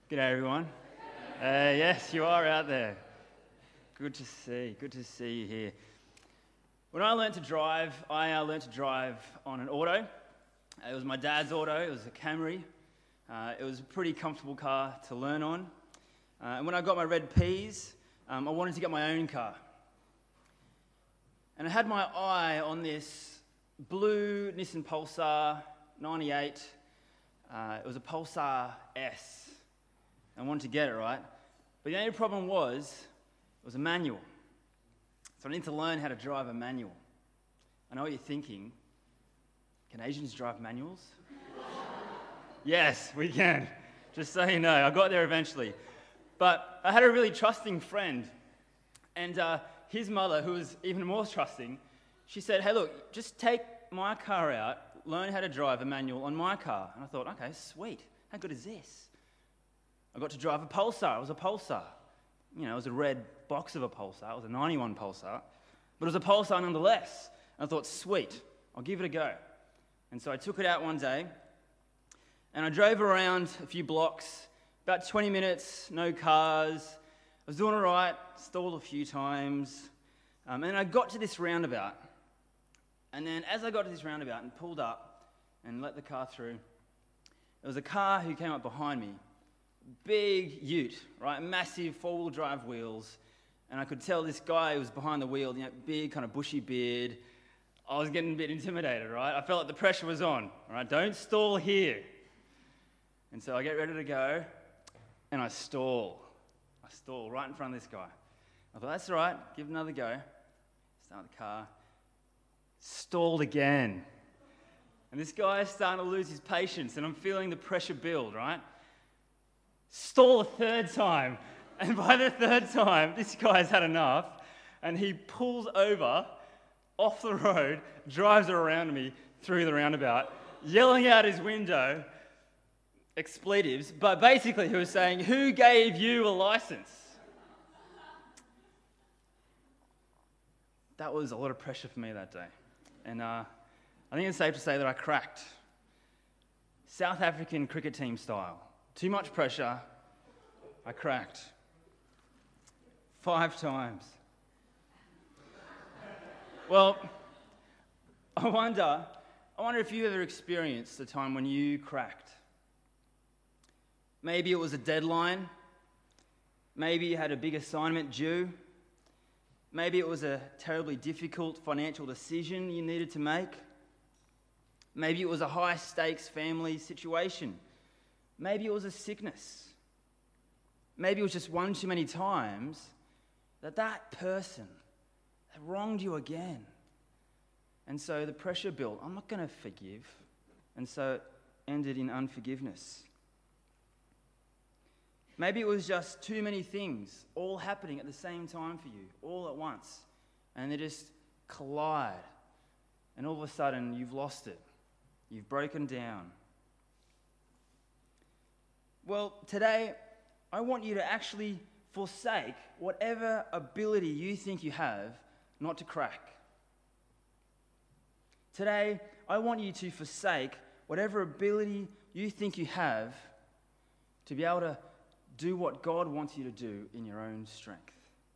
G'day everyone. Yes, you are out there. Good to see you here. When I learned to drive, I learned to drive on an auto. It was my dad's auto, it was a Camry. It was a pretty comfortable car to learn on. And when I got my red Ps, I wanted to get my own car. And I had my eye on this blue Nissan Pulsar 98. It was a Pulsar S. I wanted to get it, right? But the only problem was, it was a manual. So I need to learn how to drive a manual. I know what you're thinking. Can Asians drive manuals? Yes, we can. Just so you know, I got there eventually. But I had a really trusting friend. And his mother, who was even more trusting, she said, hey, look, just take my car out, learn how to drive a manual on my car. And I thought, okay, sweet. How good is this? I got to drive a Pulsar. It was a Pulsar. You know, it was a red box of a Pulsar. It was a 91 Pulsar. But it was a Pulsar nonetheless. And I thought, sweet, I'll give it a go. And so I took it out one day, and I drove around a few blocks, about 20 minutes, no cars. I was doing all right, stalled a few times. And then I got to this roundabout. And then as I got to this roundabout and pulled up and let the car through, there was a car who came up behind me. Big ute, right? Massive four-wheel drive wheels. And I could tell this guy who was behind the wheel, big kind of bushy beard. I was getting a bit intimidated, right? I felt like the pressure was on, right? Don't stall here. And so I get ready to go, and I stall. I stall right in front of this guy. I thought, that's all right, give it another go. Start the car. Stalled again. And this guy is starting to lose his patience, and I'm feeling the pressure build, right? Stall a third time. And by the third time, this guy's had enough, and he pulls over off the road, drives around me through the roundabout, yelling out his window expletives, but basically he was saying, who gave you a license? That was a lot of pressure for me that day. And I think it's safe to say that I cracked. South African cricket team style. Too much pressure, I cracked. 5 times. Well, I wonder if you've ever experienced a time when you cracked. Maybe it was a deadline. Maybe you had a big assignment due. Maybe it was a terribly difficult financial decision you needed to make. Maybe it was a high-stakes family situation. Maybe it was a sickness. Maybe it was just one too many times that person had wronged you again. And so the pressure built. I'm not going to forgive. And so it ended in unforgiveness. Maybe it was just too many things all happening at the same time for you, all at once. And they just collide. And all of a sudden, you've lost it. You've broken down. Well, today, I want you to actually forsake whatever ability you think you have not to crack. Today, I want you to forsake whatever ability you think you have to be able to do what God wants you to do in your own strength.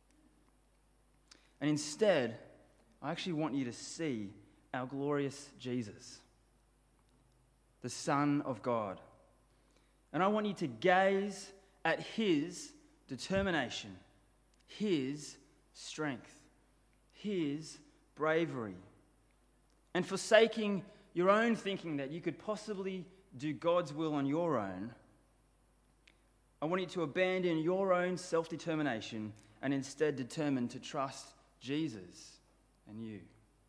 And instead, I actually want you to see our glorious Jesus, the Son of God. And I want you to gaze at his determination, his strength, his bravery, and forsaking your own thinking that you could possibly do God's will on your own. I want you to abandon your own self-determination and instead determine to trust Jesus and you.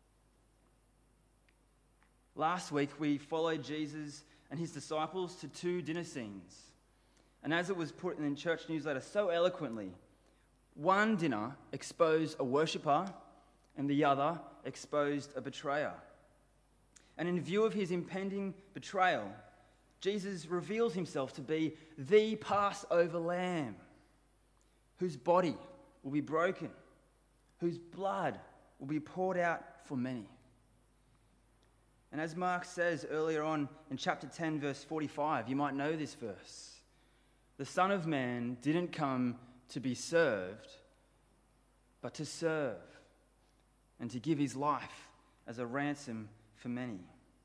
Last week, we followed Jesus and his disciples to 2 dinner scenes. And as it was put in the church newsletter so eloquently, one dinner exposed a worshipper and the other exposed a betrayer. And in view of his impending betrayal, Jesus reveals himself to be the Passover lamb, whose body will be broken, whose blood will be poured out for many. And as Mark says earlier on in chapter 10, verse 45, you might know this verse. the Son of Man didn't come to be served, but to serve and to give his life as a ransom for many.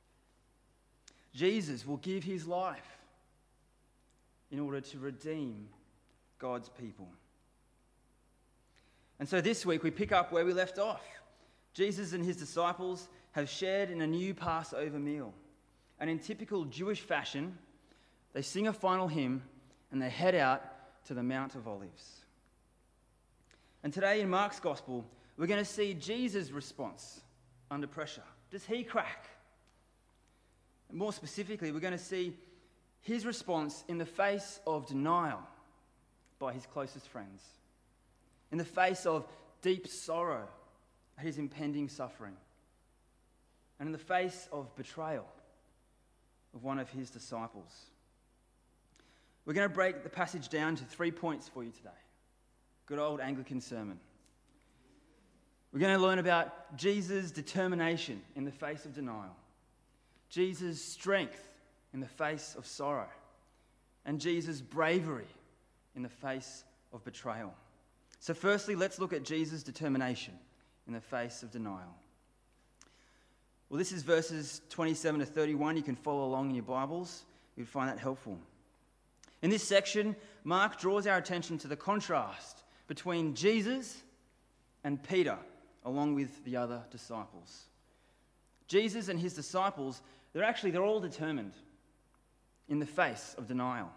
Jesus will give his life in order to redeem God's people. And so this week we pick up where we left off. Jesus and his disciples have shared in a new Passover meal. And in typical Jewish fashion, they sing a final hymn and they head out to the Mount of Olives. And today in Mark's Gospel, we're going to see Jesus' response under pressure. Does he crack? And more specifically, we're going to see his response in the face of denial by his closest friends, in the face of deep sorrow at his impending suffering, and in the face of betrayal of one of his disciples. We're going to break the passage down to 3 points for you today. Good old Anglican sermon. We're going to learn about Jesus' determination in the face of denial, Jesus' strength in the face of sorrow, and Jesus' bravery in the face of betrayal. So firstly, let's look at Jesus' determination in the face of denial. Well, this is verses 27 to 31. You can follow along in your Bibles. You'd find that helpful. In this section, Mark draws our attention to the contrast between Jesus and Peter, along with the other disciples. Jesus and his disciples, they're all determined in the face of denial.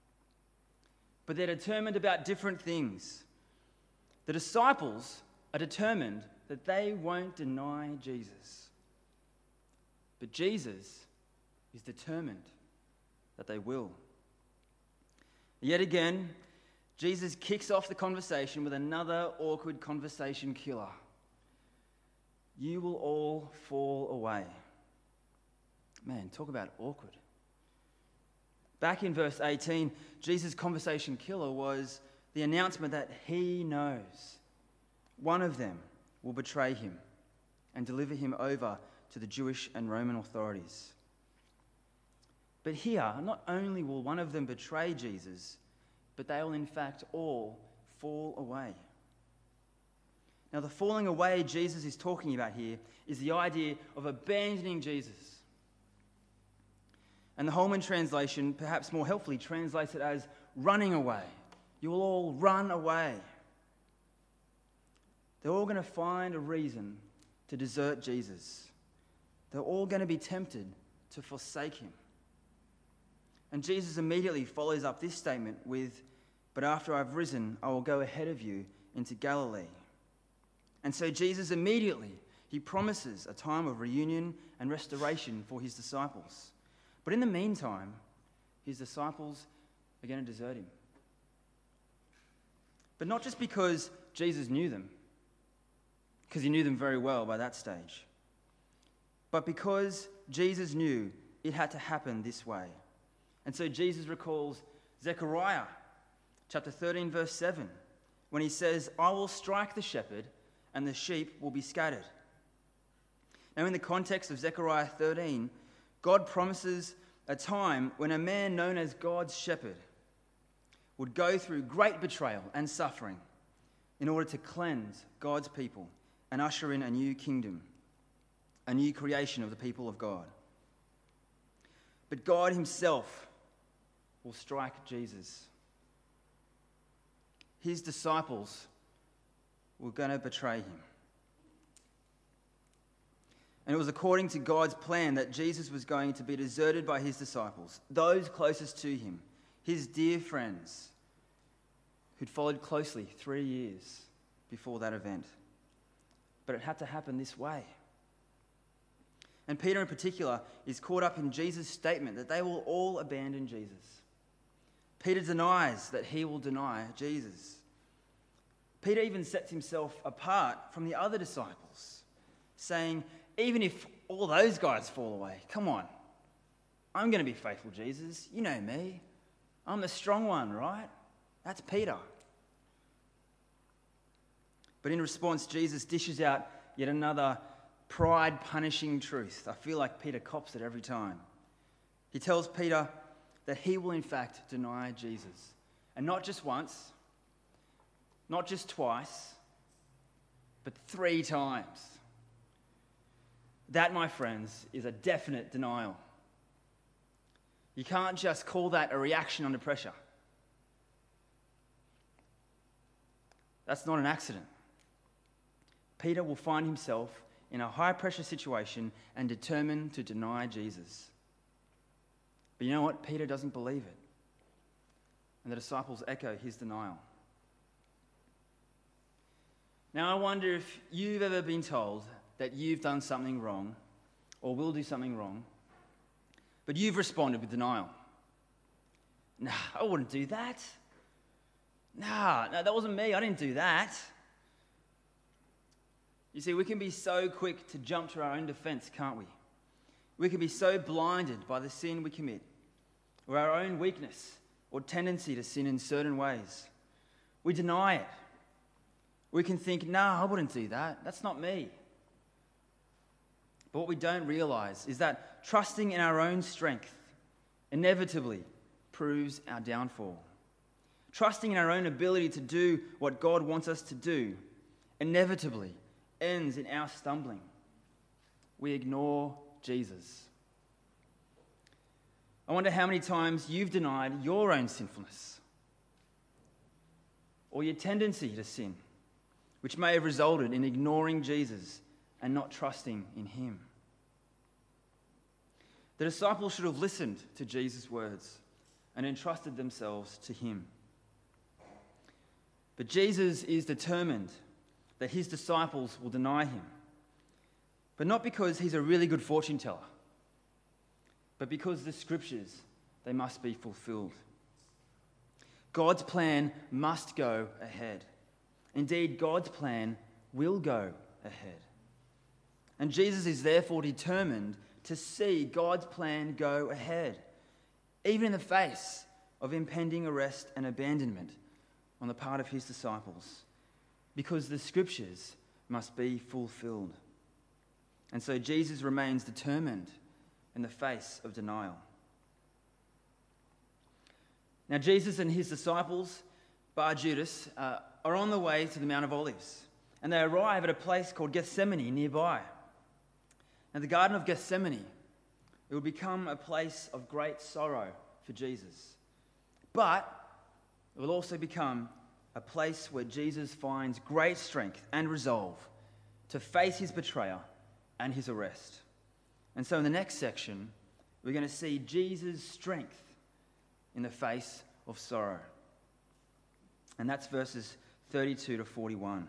But they're determined about different things. The disciples are determined that they won't deny Jesus. But Jesus is determined that they will. Yet again, Jesus kicks off the conversation with another awkward conversation killer. You will all fall away. Man, talk about awkward. Back in verse 18, Jesus' conversation killer was the announcement that he knows one of them will betray him and deliver him over to the Jewish and Roman authorities. But here, not only will one of them betray Jesus, but they will in fact all fall away. Now, the falling away Jesus is talking about here is the idea of abandoning Jesus. And the Holman translation, perhaps more helpfully, translates it as running away. You will all run away. They're all going to find a reason to desert Jesus. They're all going to be tempted to forsake him. And Jesus immediately follows up this statement with, "But after I've risen, I will go ahead of you into Galilee." And so Jesus immediately, he promises a time of reunion and restoration for his disciples. But in the meantime, his disciples are going to desert him. But not just because Jesus knew them, because he knew them very well by that stage, but because Jesus knew it had to happen this way. And so Jesus recalls Zechariah chapter 13, verse 7, when he says, "I will strike the shepherd and the sheep will be scattered." Now, in the context of Zechariah 13, God promises a time when a man known as God's shepherd would go through great betrayal and suffering in order to cleanse God's people and usher in a new kingdom, a new creation of the people of God. But God himself will strike Jesus. His disciples were going to betray him. And it was according to God's plan that Jesus was going to be deserted by his disciples, those closest to him, his dear friends, who'd followed closely 3 years before that event. But it had to happen this way. And Peter in particular is caught up in Jesus' statement that they will all abandon Jesus. Peter denies that he will deny Jesus. Peter even sets himself apart from the other disciples, saying, "Even if all those guys fall away, come on, I'm going to be faithful, Jesus. You know me. I'm the strong one, right?" That's Peter. But in response, Jesus dishes out yet another pride-punishing truth. I feel like Peter cops it every time. He tells Peter that he will in fact deny Jesus And not just once, not just twice, but 3 times. That, my friends, is a definite denial. You can't just call that a reaction under pressure. That's not an accident. Peter will find himself in a high-pressure situation and determined to deny Jesus. But you know what? Peter doesn't believe it. And the disciples echo his denial. Now, I wonder if you've ever been told that you've done something wrong or will do something wrong, but you've responded with denial. Nah, I wouldn't do that. No, that wasn't me. I didn't do that. You see, we can be so quick to jump to our own defense, can't we? We can be so blinded by the sin we commit, or our own weakness or tendency to sin in certain ways. We deny it. We can think, no, I wouldn't do that. That's not me. But what we don't realize is that trusting in our own strength inevitably proves our downfall. Trusting in our own ability to do what God wants us to do inevitably ends in our stumbling. We ignore Jesus. I wonder how many times you've denied your own sinfulness or your tendency to sin, which may have resulted in ignoring Jesus and not trusting in him. The disciples should have listened to Jesus' words and entrusted themselves to him. But Jesus is determined that his disciples will deny him, but not because he's a really good fortune teller, but because the scriptures, they must be fulfilled. God's plan must go ahead. Indeed, God's plan will go ahead. And Jesus is therefore determined to see God's plan go ahead, even in the face of impending arrest and abandonment on the part of his disciples, because the scriptures must be fulfilled. And so Jesus remains determined in the face of denial. Now, Jesus and his disciples, bar Judas, are on the way to the Mount of Olives, and they arrive at a place called Gethsemane nearby. Now, the Garden of Gethsemane, it would become a place of great sorrow for Jesus, but it will also become a place where Jesus finds great strength and resolve to face his betrayer and his arrest. And so in the next section, we're going to see Jesus' strength in the face of sorrow. And that's verses 32 to 41.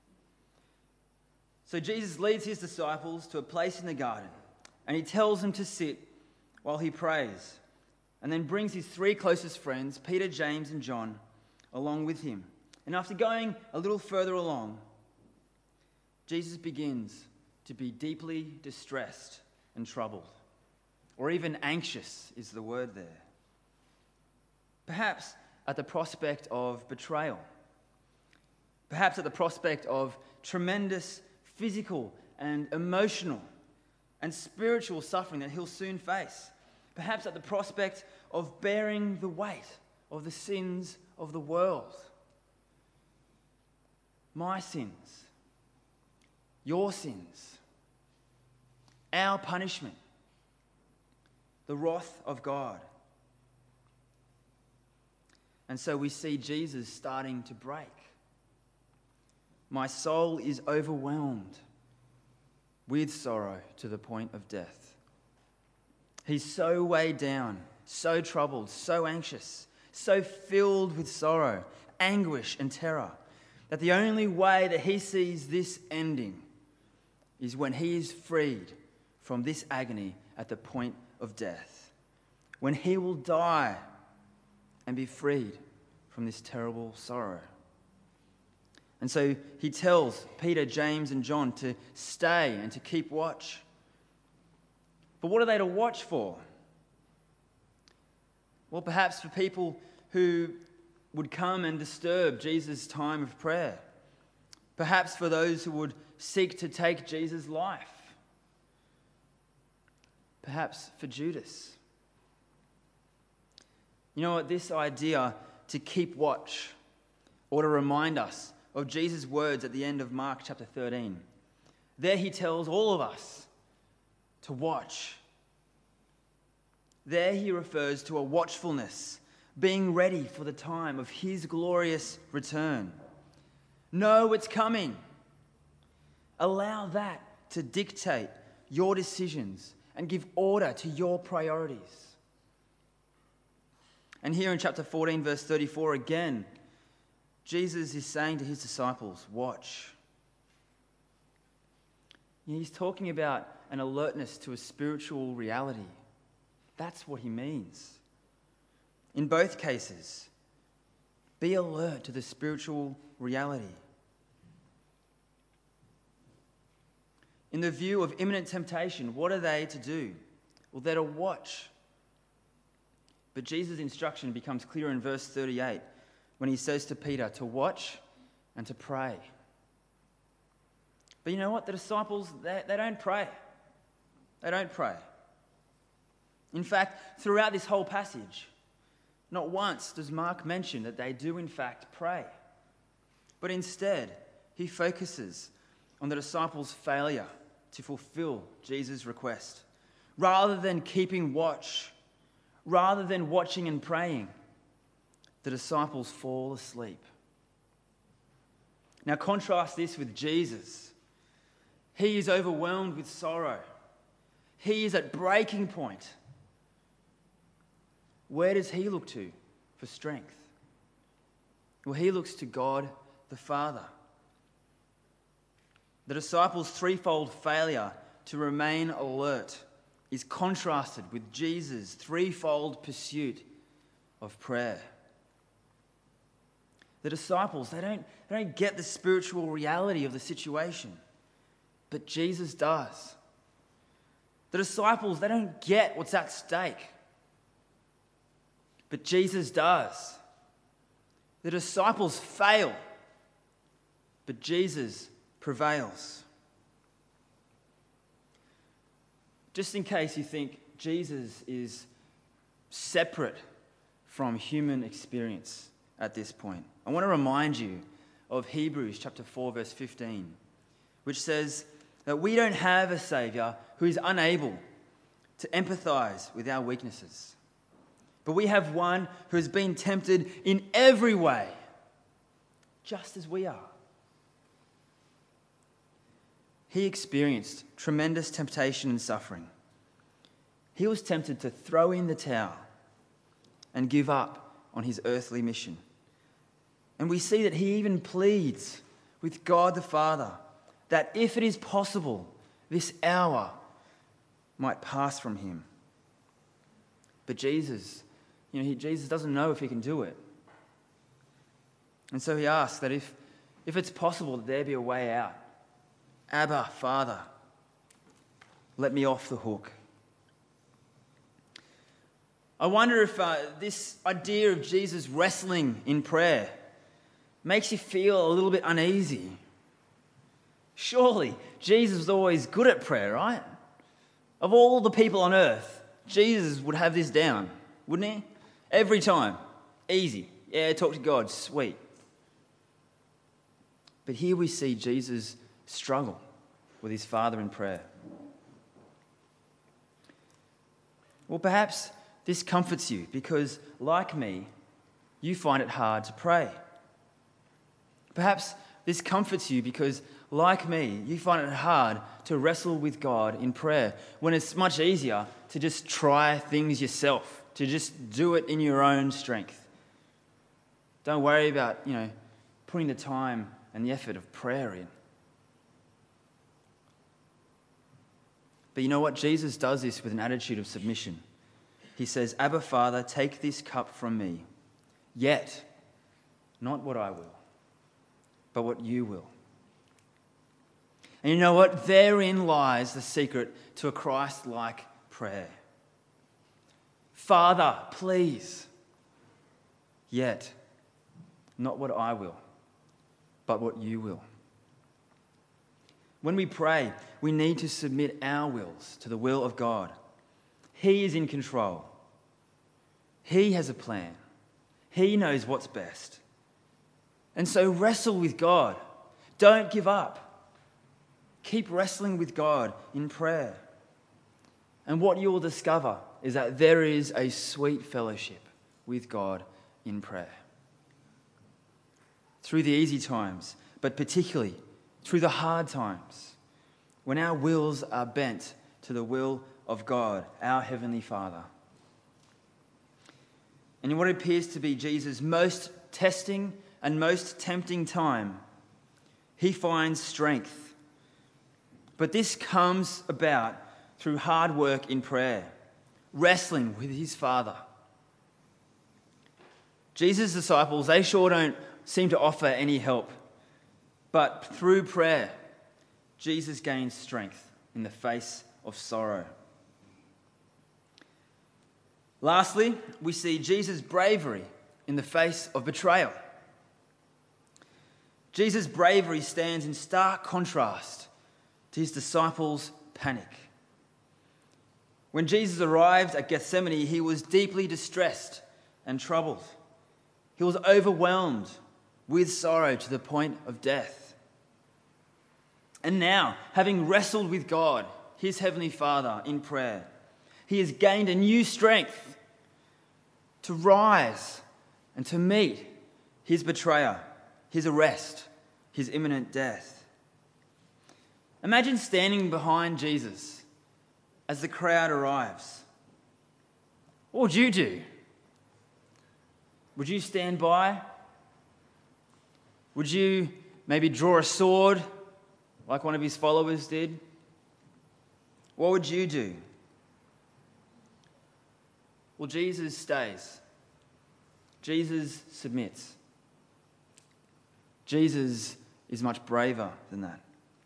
So Jesus leads his disciples to a place in the garden, and he tells them to sit while he prays, and then brings his 3 closest friends, Peter, James, and John, along with him. And after going a little further along, Jesus begins to be deeply distressed and troubled, or even anxious is the word there. Perhaps at the prospect of betrayal. Perhaps at the prospect of tremendous physical and emotional and spiritual suffering that he'll soon face. Perhaps at the prospect of bearing the weight of the sins of the world. My sins, your sins, our punishment, the wrath of God. And so we see Jesus starting to break. My soul is overwhelmed with sorrow to the point of death. He's so weighed down, so troubled, so anxious, so filled with sorrow, anguish, and terror, that the only way that he sees this ending is when he is freed from this agony at the point of death, when he will die and be freed from this terrible sorrow. And so he tells Peter, James, and John to stay and to keep watch. But what are they to watch for? Well, perhaps for people who would come and disturb Jesus' time of prayer. Perhaps for those who would seek to take Jesus' life. Perhaps for Judas. You know what? This idea to keep watch or to remind us of Jesus' words at the end of Mark chapter 13. There he tells all of us to watch. There he refers to a watchfulness, being ready for the time of his glorious return. Know it's coming. Allow that to dictate your decisions and give order to your priorities. And here in chapter 14, verse 34, again, Jesus is saying to his disciples, watch. He's talking about an alertness to a spiritual reality. That's what he means. In both cases, be alert to the spiritual reality. In the view of imminent temptation, what are they to do? Well, they're to watch. But Jesus' instruction becomes clear in verse 38 when he says to Peter to watch and to pray. But you know what? The disciples, they don't pray. They don't pray. In fact, throughout this whole passage, not once does Mark mention that they do in fact pray. But instead, he focuses on the disciples' failure to fulfill Jesus' request. Rather than keeping watch, rather than watching and praying, the disciples fall asleep. Now contrast this with Jesus. He is overwhelmed with sorrow. He is at breaking point. Where does he look to for strength? Well, he looks to God the Father. The disciples' threefold failure to remain alert is contrasted with Jesus' threefold pursuit of prayer. The disciples, they don't get the spiritual reality of the situation, but Jesus does. The disciples, they don't get what's at stake, but Jesus does. The disciples fail, but Jesus prevails. Just in case you think Jesus is separate from human experience at this point, I want to remind you of Hebrews chapter 4, verse 15, which says that we don't have a Saviour who is unable to empathise with our weaknesses, but we have one who has been tempted in every way, just as we are. He experienced tremendous temptation and suffering. He was tempted to throw in the towel and give up on his earthly mission. And we see that he even pleads with God the Father that if it is possible, this hour might pass from him. But Jesus, Jesus doesn't know if he can do it. And so he asks that if it's possible, that there be a way out. Abba, Father, let me off the hook. I wonder if this idea of Jesus wrestling in prayer makes you feel a little bit uneasy. Surely, Jesus was always good at prayer, right? Of all the people on earth, Jesus would have this down, wouldn't he? Every time. Easy. Yeah, talk to God. Sweet. But here we see Jesus struggle with his Father in prayer. Well, perhaps this comforts you because, like me, you find it hard to pray. Perhaps this comforts you because, like me, you find it hard to wrestle with God in prayer when it's much easier to just try things yourself, to just do it in your own strength. Don't worry about, putting the time and the effort of prayer in. But you know what? Jesus does this with an attitude of submission. He says, Abba, Father, take this cup from me, yet not what I will, but what you will. And you know what? Therein lies the secret to a Christ-like prayer. Father, please, yet not what I will, but what you will. When we pray, we need to submit our wills to the will of God. He is in control. He has a plan. He knows what's best. And so wrestle with God. Don't give up. Keep wrestling with God in prayer. And what you will discover is that there is a sweet fellowship with God in prayer. Through the easy times, but particularly through the hard times, when our wills are bent to the will of God, our Heavenly Father. And in what appears to be Jesus' most testing and most tempting time, he finds strength. But this comes about through hard work in prayer, wrestling with his Father. Jesus' disciples, they sure don't seem to offer any help. But through prayer, Jesus gains strength in the face of sorrow. Lastly, we see Jesus' bravery in the face of betrayal. Jesus' bravery stands in stark contrast to his disciples' panic. When Jesus arrived at Gethsemane, he was deeply distressed and troubled. He was overwhelmed with sorrow to the point of death. And now, having wrestled with God, his Heavenly Father, in prayer, he has gained a new strength to rise and to meet his betrayer, his arrest, his imminent death. Imagine standing behind Jesus as the crowd arrives. What would you do? Would you stand by? Would you maybe draw a sword like one of his followers did? What would you do? Well, Jesus stays. Jesus submits. Jesus is much braver than that.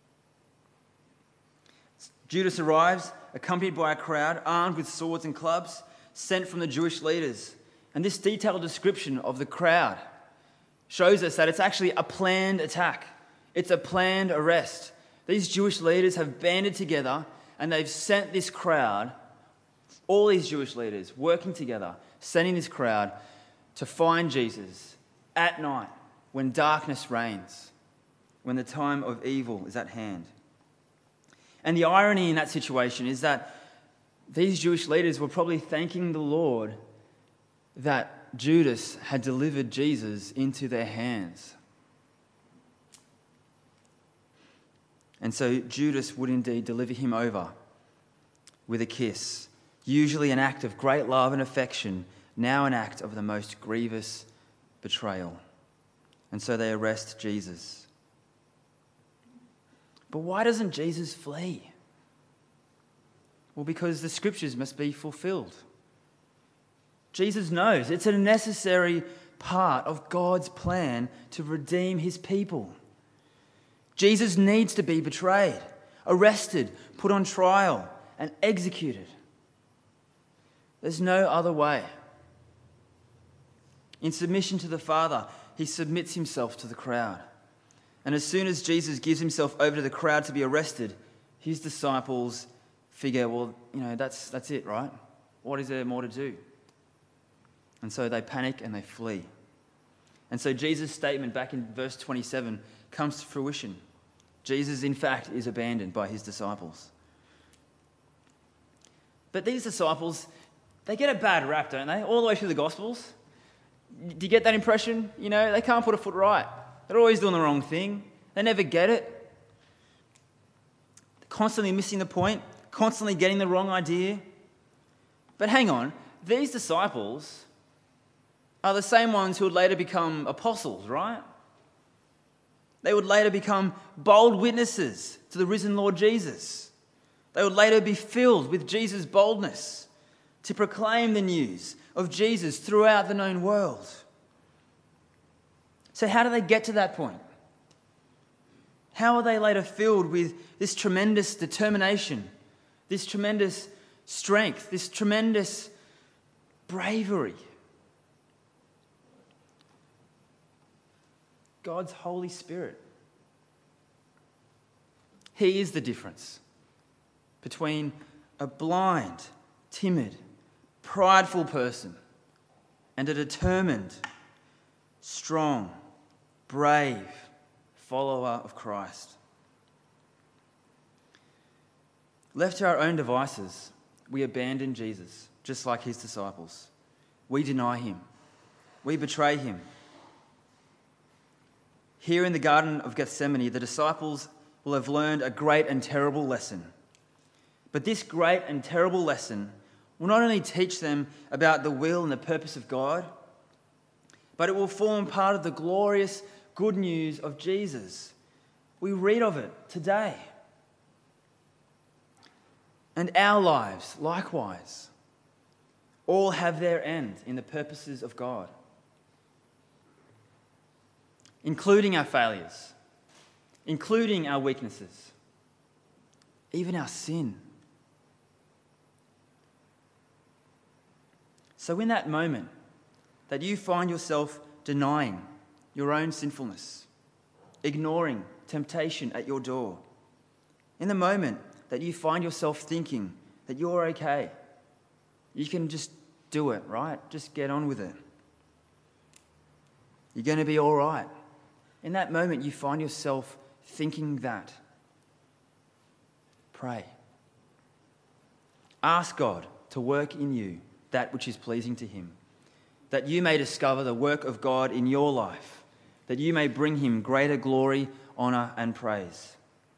Judas arrives, accompanied by a crowd, armed with swords and clubs, sent from the Jewish leaders. And this detailed description of the crowd shows us that it's actually a planned attack. It's a planned arrest. These Jewish leaders have banded together and they've sent this crowd, all these Jewish leaders working together, sending this crowd to find Jesus at night when darkness reigns, when the time of evil is at hand. And the irony in that situation is that these Jewish leaders were probably thanking the Lord that Judas had delivered Jesus into their hands. And so Judas would indeed deliver him over with a kiss, usually an act of great love and affection, now an act of the most grievous betrayal. And so they arrest Jesus. But why doesn't Jesus flee? Well, because the scriptures must be fulfilled. Jesus knows it's a necessary part of God's plan to redeem his people. Jesus needs to be betrayed, arrested, put on trial, and executed. There's no other way. In submission to the Father, he submits himself to the crowd. And as soon as Jesus gives himself over to the crowd to be arrested, his disciples figure, well, that's it, right? What is there more to do? And so they panic and they flee. And so Jesus' statement back in verse 27 comes to fruition. Jesus, in fact, is abandoned by his disciples. But these disciples, they get a bad rap, don't they? All the way through the Gospels. Do you get that impression? They can't put a foot right. They're always doing the wrong thing. They never get it. They're constantly missing the point, constantly getting the wrong idea. But hang on, these disciples are the same ones who would later become apostles, right? They would later become bold witnesses to the risen Lord Jesus. They would later be filled with Jesus' boldness to proclaim the news of Jesus throughout the known world. So how do they get to that point? How are they later filled with this tremendous determination, this tremendous strength, this tremendous bravery? God's Holy Spirit. He is the difference between a blind, timid, prideful person and a determined, strong, brave follower of Christ. Left to our own devices, we abandon Jesus, just like his disciples. We deny him. We betray him. Here in the Garden of Gethsemane, the disciples will have learned a great and terrible lesson. But this great and terrible lesson will not only teach them about the will and the purpose of God, but it will form part of the glorious good news of Jesus. We read of it today. And our lives, likewise, all have their end in the purposes of God, including our failures, including our weaknesses, even our sin. So in that moment that you find yourself denying your own sinfulness, ignoring temptation at your door, in the moment that you find yourself thinking that you're okay, you can just do it, right? Just get on with it. You're going to be all right. In that moment, you find yourself thinking that. Pray. Ask God to work in you that which is pleasing to him, that you may discover the work of God in your life, that you may bring him greater glory, honour, and praise.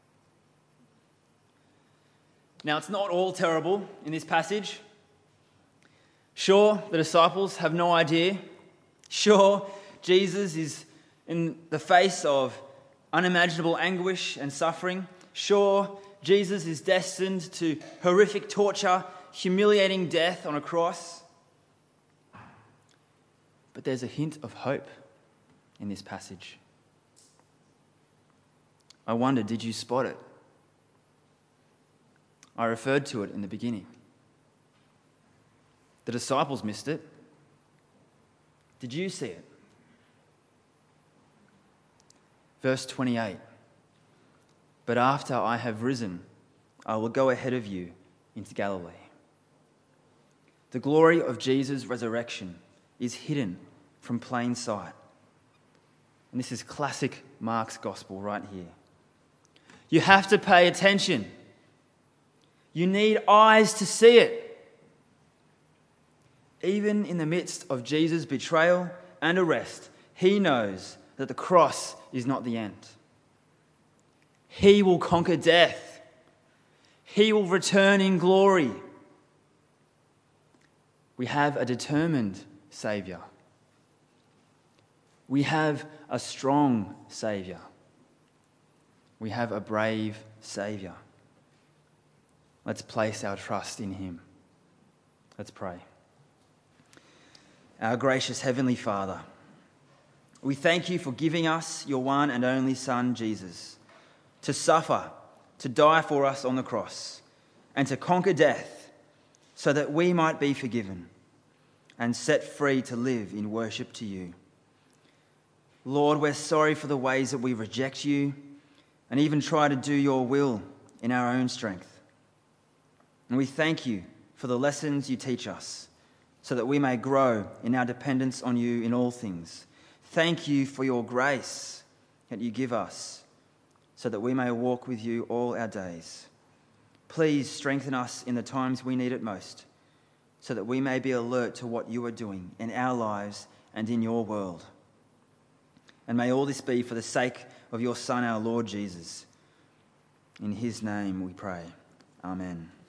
Now, it's not all terrible in this passage. Sure, the disciples have no idea. Sure, Jesus is in the face of unimaginable anguish and suffering. Sure, Jesus is destined to horrific torture, humiliating death on a cross. But there's a hint of hope in this passage. I wonder, did you spot it? I referred to it in the beginning. The disciples missed it. Did you see it? Verse 28. But after I have risen, I will go ahead of you into Galilee. The glory of Jesus' resurrection is hidden from plain sight. And this is classic Mark's gospel right here. You have to pay attention. You need eyes to see it. Even in the midst of Jesus' betrayal and arrest, he knows that the cross is not the end. He will conquer death. He will return in glory. We have a determined Saviour. We have a strong Saviour. We have a brave Saviour. Let's place our trust in him. Let's pray. Our gracious Heavenly Father, we thank you for giving us your one and only Son, Jesus, to suffer, to die for us on the cross, and to conquer death so that we might be forgiven and set free to live in worship to you. Lord, we're sorry for the ways that we reject you and even try to do your will in our own strength. And we thank you for the lessons you teach us so that we may grow in our dependence on you in all things. Thank you for your grace that you give us so that we may walk with you all our days. Please strengthen us in the times we need it most so that we may be alert to what you are doing in our lives and in your world. And may all this be for the sake of your Son, our Lord Jesus. In his name we pray. Amen.